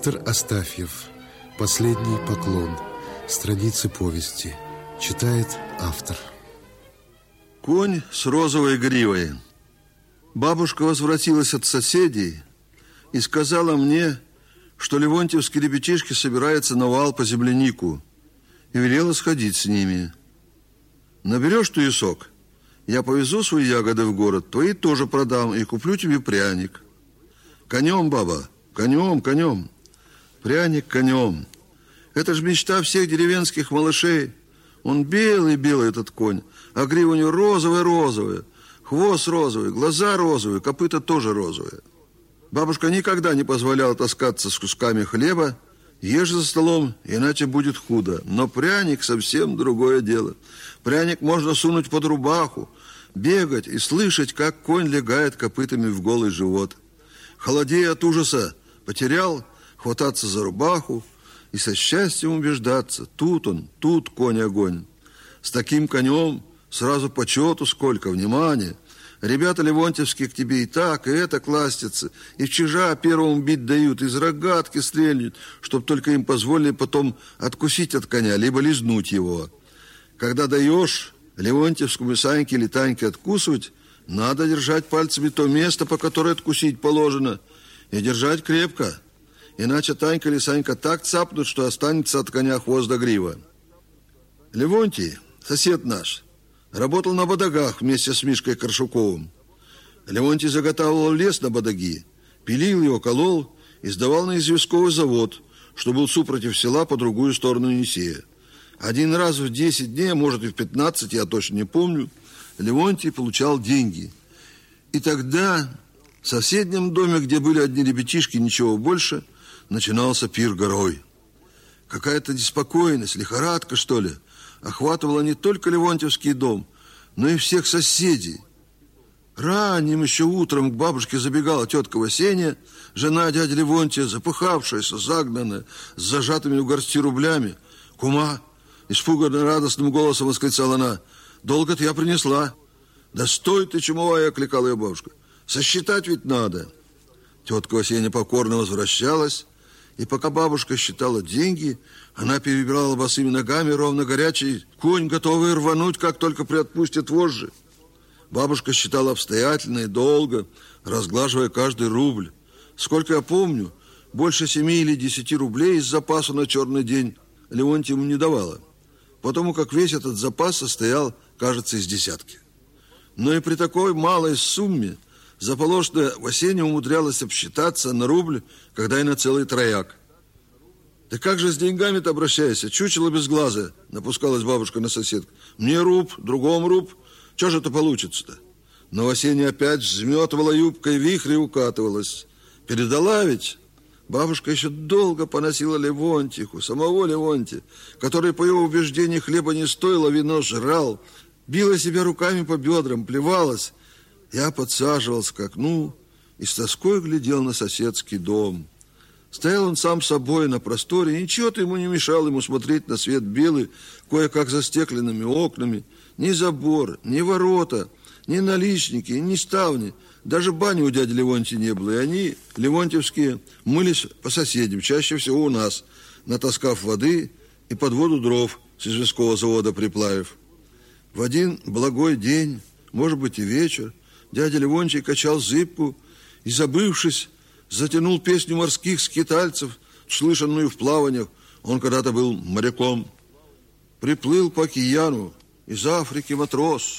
Виктор Астафьев. «Последний поклон». Страницы повести. Читает автор. Конь с розовой гривой. Бабушка возвратилась от соседей и сказала мне, что левонтьевские ребятишки собираются на вал по землянику, и велела сходить с ними. Наберешь туесок, я повезу свои ягоды в город, твои тоже продам и куплю тебе пряник. Конем, баба, конем, конем. Пряник конем. Это ж мечта всех деревенских малышей. Он белый-белый, этот конь, а грива у него розовая-розовая, хвост розовый, глаза розовые, копыта тоже розовые. Бабушка никогда не позволяла таскаться с кусками хлеба. Ешь за столом, иначе будет худо. Но пряник совсем другое дело. Пряник можно сунуть под рубаху, бегать и слышать, как конь легает копытами в голый живот. Холодея от ужаса, потерял, хвататься за рубаху и со счастьем убеждаться: тут он, тут конь-огонь. С таким конем сразу почету сколько, внимания. Ребята левонтьевские к тебе и так, и это кластятся, и в чижа первому бить дают, из рогатки стрельнут, чтоб только им позволили потом откусить от коня, либо лизнуть его. Когда даешь левонтьевскому Саньке или Таньке откусывать, надо держать пальцами то место, по которое откусить положено, и держать крепко. Иначе Танька или Санька так цапнут, что останется от коня хвост до грива. Левонтий, сосед наш, работал на бодогах вместе с Мишкой Коршуковым. Левонтий заготавливал лес на бодаги, пилил его, колол и сдавал на известковый завод, что был супротив села по другую сторону Енисея. Один раз в 10 дней, а может и в 15, я точно не помню, Левонтий получал деньги. И тогда в соседнем доме, где были одни ребятишки, ничего больше, начинался пир горой. Какая-то беспокойность, лихорадка, что ли, охватывала не только Левонтьевский дом, но и всех соседей. Ранним еще утром к бабушке забегала тетка Васения, жена дяди Левонтия, запыхавшаяся, загнанная, с зажатыми в горсти рублями. «Кума!» — испуганно радостным голосом восклицала она. «Долго-то я принесла». «Да стой ты, чумовая!» — окликала ее бабушка. «Сосчитать ведь надо». Тетка Васения покорно возвращалась, и пока бабушка считала деньги, она перебирала босыми ногами, ровно горячий конь, готовый рвануть, как только приотпустит вожжи. Бабушка считала обстоятельно и долго, разглаживая каждый рубль. Сколько я помню, больше 7 или 10 рублей из запаса на черный день Левонтию не давала, потому как весь этот запас состоял, кажется, из десятки. Но и при такой малой сумме заполошная Васения умудрялась обсчитаться на рубль, когда и на целый трояк. «Да как же с деньгами-то обращаешься? Чучело безглазое!» — напускалась бабушка на соседку. «Мне руб, другому руб. Чего же это получится-то?» Но Васения опять взметывала юбкой, вихрь укатывалась. Передала ведь? Бабушка еще долго поносила Левонтиху, самого Левонтия, который, по его убеждению, хлеба не стоил, а вино жрал, била себя руками по бедрам, плевалась. Я подсаживался к окну и с тоской глядел на соседский дом. Стоял он сам собой на просторе, и ничего-то ему не мешало ему смотреть на свет белый, кое-как застекленными окнами. Ни забор, ни ворота, ни наличники, ни ставни. Даже бани у дяди Левонтия не было, и они, левонтьевские, мылись по соседям, чаще всего у нас, натаскав воды и под воду дров с известкового завода приплавив. В один благой день, может быть и вечер, дядя Левонтий качал зыбку и, забывшись, затянул песню морских скитальцев, слышанную в плаваниях. Он когда-то был моряком. Приплыл по океану из Африки матрос,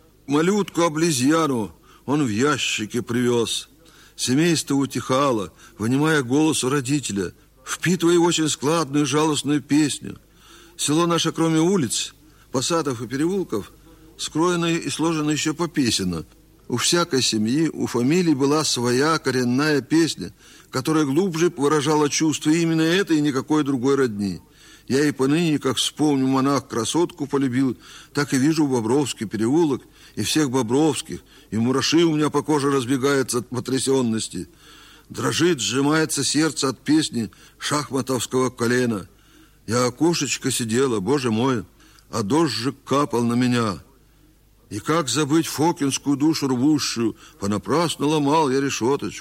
малютку-облизьяну он в ящике привез. Семейство утихало, вынимая голос у родителя, впитывая очень складную жалостную песню. Село наше, кроме улиц, посадов и переулков, скроено и сложено еще по песенно. У всякой семьи, у фамилий была своя коренная песня, которая глубже выражала чувство именно этой и никакой другой родни. Я и поныне, как вспомню, монах красотку полюбил, так и вижу Бобровский переулок и всех Бобровских, и мураши у меня по коже разбегаются от потрясенности. Дрожит, сжимается сердце от песни шахматовского колена. Я окошечко сидела, боже мой, а дождик капал на меня. И как забыть фокинскую душу рвущую? Понапрасну ломал я решеточку.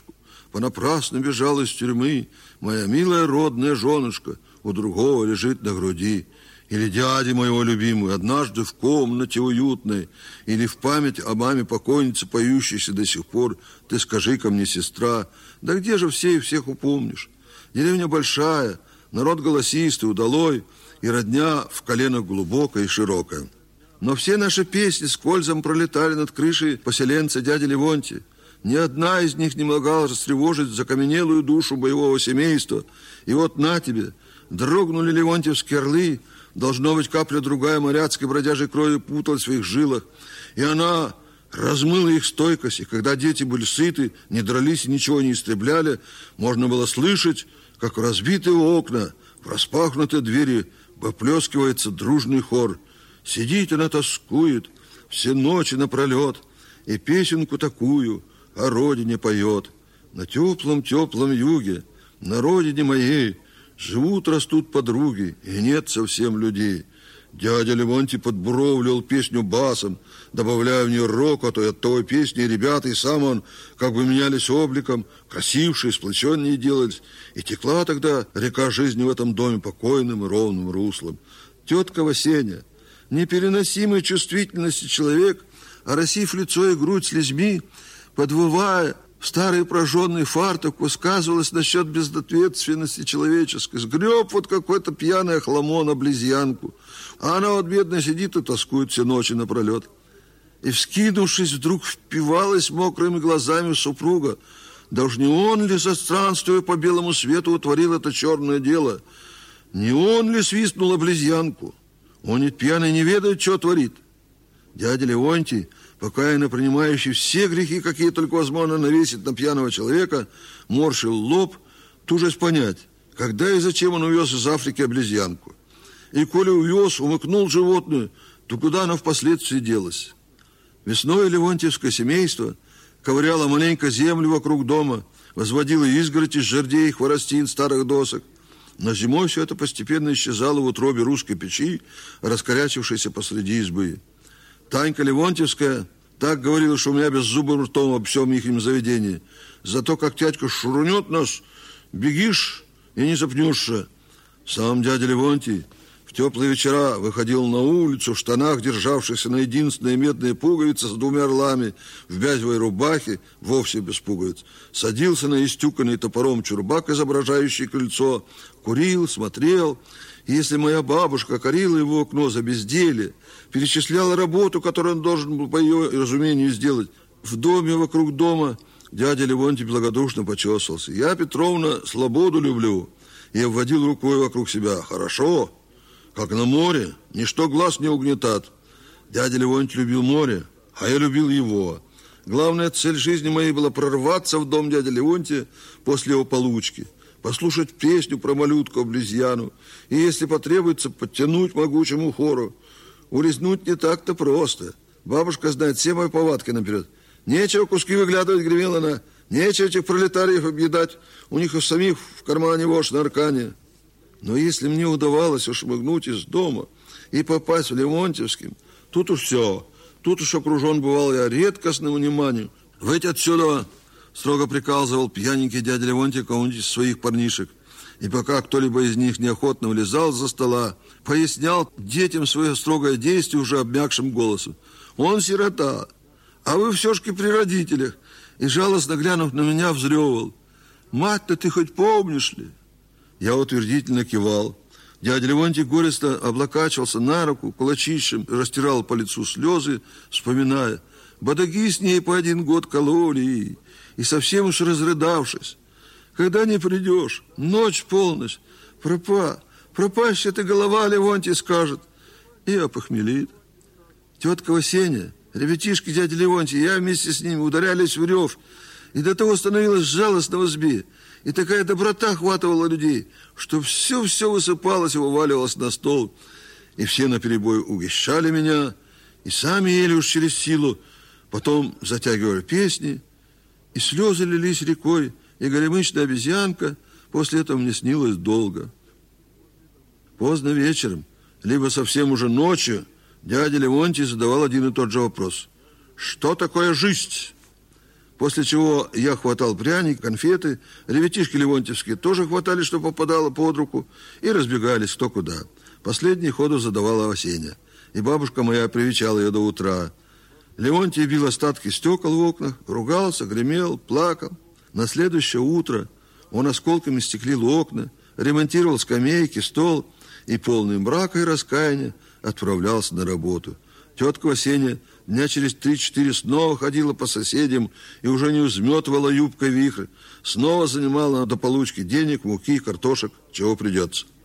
понапрасну бежал из тюрьмы, моя милая родная женушка у другого лежит на груди. Или дяди моего любимого, однажды в комнате уютной, или в память о маме покойнице, поющейся до сих пор, ты скажи ко мне, сестра, да где же все и всех упомнишь? Деревня большая, народ голосистый, удалой, и родня в коленах глубокая и широкая. Но все наши песни скользом пролетали над крышей поселенца дяди Левонтия. Ни одна из них не могла растревожить закаменелую душу боевого семейства. И вот на тебе, дрогнули левонтьевские орлы, должно быть, капля другая моряцкой бродяжей крови путалась в их жилах, и она размыла их стойкость. И когда дети были сыты, не дрались и ничего не истребляли, можно было слышать, как в разбитые окна, в распахнутые двери выплескивается дружный хор. Сидит она, тоскует все ночи напролет, и песенку такую о родине поет. На теплом-теплом юге, на родине моей, живут, растут подруги, и нет совсем людей. Дядя Левонтий подбуровливал песню басом, добавляя в нее рокоту, и от той песни ребята, и сам он как бы менялись обликом, красившие, сплоченнее делались. И текла тогда река жизни в этом доме покойным и ровным руслом. Тетка Васеня, непереносимой чувствительности человек, оросив лицо и грудь слезьми, подвывая в старый прожженный фартук, высказывалась насчет безответственности человеческой. Сгреб вот какой-то пьяный охламон, облизьянку. А она вот бедная сидит и тоскует все ночи напролет. И, вскинувшись, вдруг впивалась мокрыми глазами в супруга. Да уж не он ли, застранствуя по белому свету, утворил это черное дело? Не он ли свистнул облизьянку? Он ведь пьяный не ведает, что творит. Дядя Левонтий, покаянно принимающий все грехи, какие только возможно навесить на пьяного человека, морщил лоб, тужась понять, когда и зачем он увез из Африки облизьянку. И коли увез, умыкнул животное, то куда она впоследствии делась? Весной левонтьевское семейство ковыряло маленько землю вокруг дома, возводило изгородь из жердей и хворостин старых досок. Но зимой все это постепенно исчезало в утробе русской печи, раскорячившейся посреди избы. Танька Левонтьевская так говорила, что у меня беззубым ртом об всем ихнем заведении. Зато как тятька шурунет нас, бегишь и не запнешься. Сам дядя Левонтий в теплые вечера выходил на улицу в штанах, державшихся на единственные медные пуговицы с двумя орлами, в бязевой рубахе, вовсе без пуговиц. Садился на истюканный топором чурбак, изображающий крыльцо, курил, смотрел. И если моя бабушка корила его окно за безделье, перечисляла работу, которую он должен был, по ее разумению, сделать, в доме вокруг дома дядя Левонтий благодушно почесался. Я, Петровна, слободу люблю. И обводил рукой вокруг себя. Хорошо, как на море, ничто глаз не угнетат. Дядя Левонтий любил море, а я любил его. Главная цель жизни моей была прорваться в дом дяди Левонтия после его получки, послушать песню про малютку-обезьяну и, если потребуется, подтянуть могучему хору. Улизнуть не так-то просто. Бабушка знает все мои повадки наперед. Нечего куски выглядывать, гремела она. Нечего этих пролетариев объедать. У них и самих в кармане вошь на аркане. Но если мне удавалось ушмыгнуть из дома и попасть в Левонтьевским, тут уж все. Тут уж окружен бывал я редкостным вниманием. Выйти отсюда, строго приказывал пьяненький дядя Левонтий кому-нибудь из своих парнишек. И пока кто-либо из них неохотно влезал за стола, пояснял детям свое строгое действие уже обмякшим голосом. Он сирота, а вы все-таки при родителях. И жалостно глянув на меня, взрёвывал. Мать-то ты хоть помнишь ли? Я утвердительно кивал. Дядя Левонтий горестно облокачивался на руку, кулачищем растирал по лицу слезы, вспоминая. Бодаги с ней по 1 год кололи, и совсем уж разрыдавшись. Когда не придешь, ночь, полночь, пропащая ты голова, Левонтий скажет, и опохмелит. Тетка Васеня, ребятишки дяди Левонтия, я вместе с ними ударялись в рев, и до того становилось жалостно в избе, и такая доброта охватывала людей, что все высыпалось и вываливалось на стол, и все наперебой угощали меня, и сами ели уж через силу, потом затягивали песни, и слезы лились рекой, и горемычная обезьянка после этого мне снилась долго. Поздно вечером, либо совсем уже ночью, дядя Левонтий задавал один и тот же вопрос. Что такое жизнь? После чего я хватал пряник, конфеты, ребятишки левонтьевские тоже хватали, что попадало под руку, и разбегались кто куда. Последний ходу задавала Осеня, и бабушка моя привечала ее до утра. Левонтий бил остатки стекол в окнах, ругался, гремел, плакал. На следующее утро он осколками стеклил окна, ремонтировал скамейки, стол и, полный мрака и раскаяния, отправлялся на работу. Тетка Осеня дня через 3-4 снова ходила по соседям и уже не взметывала юбкой вихрь, снова занимала до получки денег, муки, картошек, чего придется.